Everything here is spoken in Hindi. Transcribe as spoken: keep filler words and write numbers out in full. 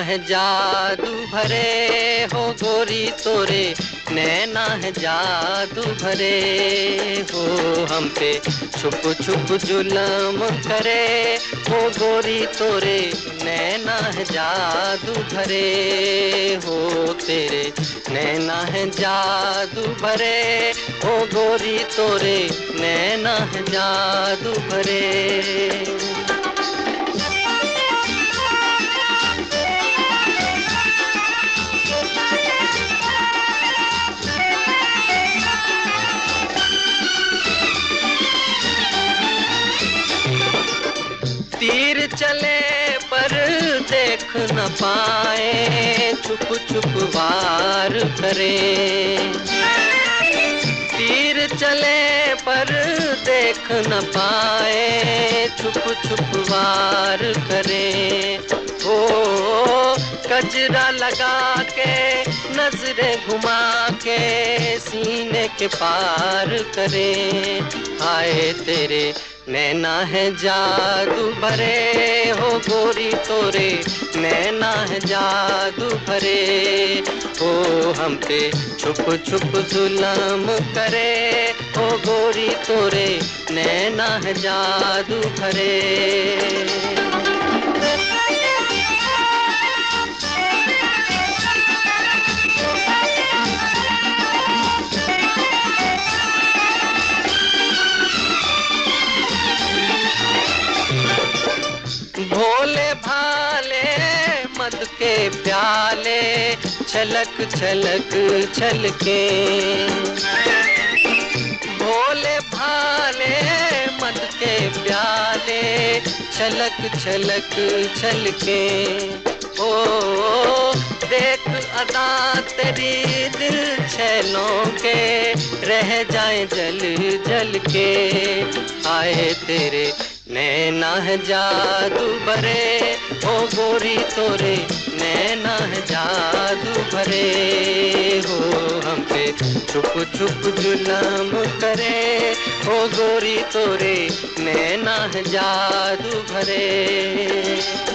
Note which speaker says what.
Speaker 1: है जादू भरे हो गोरी तोरे नैना है जादू भरे हो हम पे छुप छुप जुल्म करे हो गोरी तोरे नैना है जादू भरे हो तेरे नैना है जादू भरे हो गोरी तोरे नैना है जादू भरे। तीर चले पर देख न पाए छुप छुप वार करे। तीर चले पर देख न पाए छुप छुप वार करे। ओ कजरा लगा के नजरें घुमा के सीने के पार करे। आए तेरे नैना है जादू भरे हो गोरी तोरे नैना है जादू भरे हो हम पे छुप छुप जुल्म करे हो गोरी तोरे नैना है जादू भरे। भोले भाले मद के प्याले छलक छलक छलके। भोले भाले मद के प्याले छलक छलक छलके। ओ देख अदा तेरी दिल छैलों के रह जाए जल जल के। आए तेरे नैना है जादू भरे हो गोरी तोरे नैना है जादू भरे हो हम पे छुप छुप जुल्म करे हो गोरी तोरे नैना है जादू भरे।